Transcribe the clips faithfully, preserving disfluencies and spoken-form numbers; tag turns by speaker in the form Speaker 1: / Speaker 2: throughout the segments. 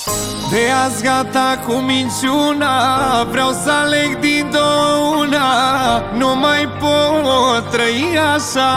Speaker 1: De azi gata cu minciuna, vreau să aleg din două una. Nu mai pot trăi așa.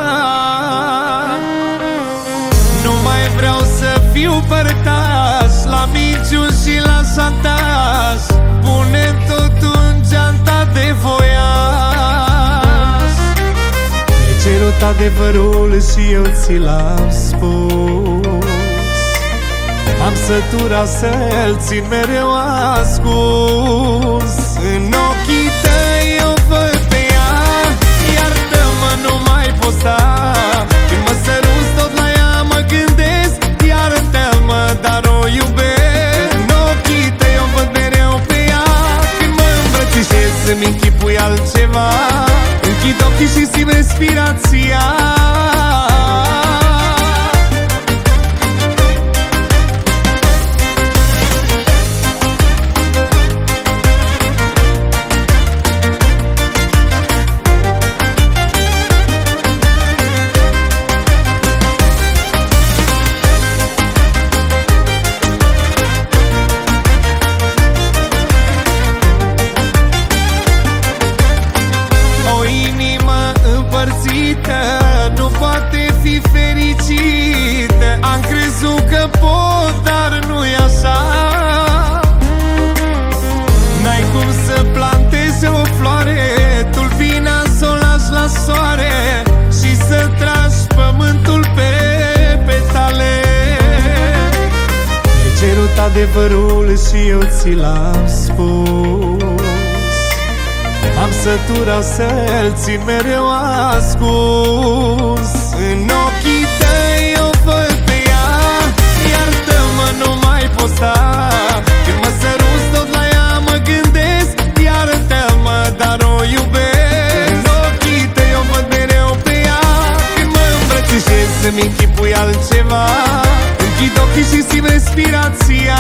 Speaker 1: Nu mai vreau să fiu părtaș la minciuni și la șantaj. Pune totul în geanta de voiaș. Mi-ai cerut adevărul și eu ți l-am spus. Am sătura să-l țin mereu ascuns. În ochii tăi o văd pe ea, iartă-mă, nu mai pot sta. Când mă săruți tot la ea mă gândesc, iartă-mă, dar o iubesc. În ochii tăi o văd mereu pe ea, când mă îmbrățișez să-mi închipui altceva. Închid ochii și simt respirația. Nu poate fi fericită. Am crezut că pot, dar nu-i așa. N-ai cum să plantezi o floare, tulpina să o lași la soare și să tragi pământul pe petale. Mi-ai cerut adevărul și eu ți l-am spus. Am sătura să-l țin mereu ascuns. În ochii tăi o văd pe ea, iartă-mă, nu mai pot sta. Când mă săruți tot la ea mă gândesc, iartă-mă, dar o iubesc. În ochii tăi o văd mereu pe ea, când mă îmbrățișez să-mi închipui altceva. Închid ochii și simt respirația.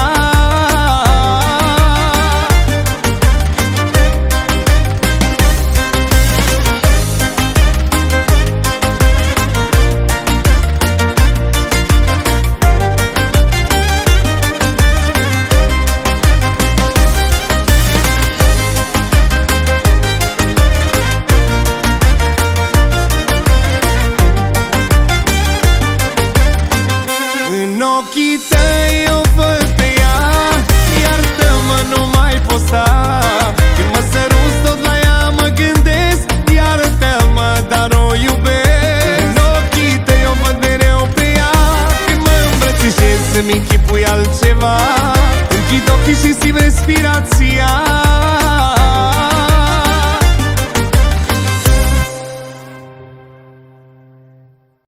Speaker 1: În ochii tăi o văd pe ea, iartă-mă, nu mai pot sta. Când mă săruți tot la ea mă gândesc, iartă-mă, dar o iubesc. În ochii tăi o văd mereu pe ea, când mă îmbrățișez să-mi închipui altceva. Închid ochii și simt respirația.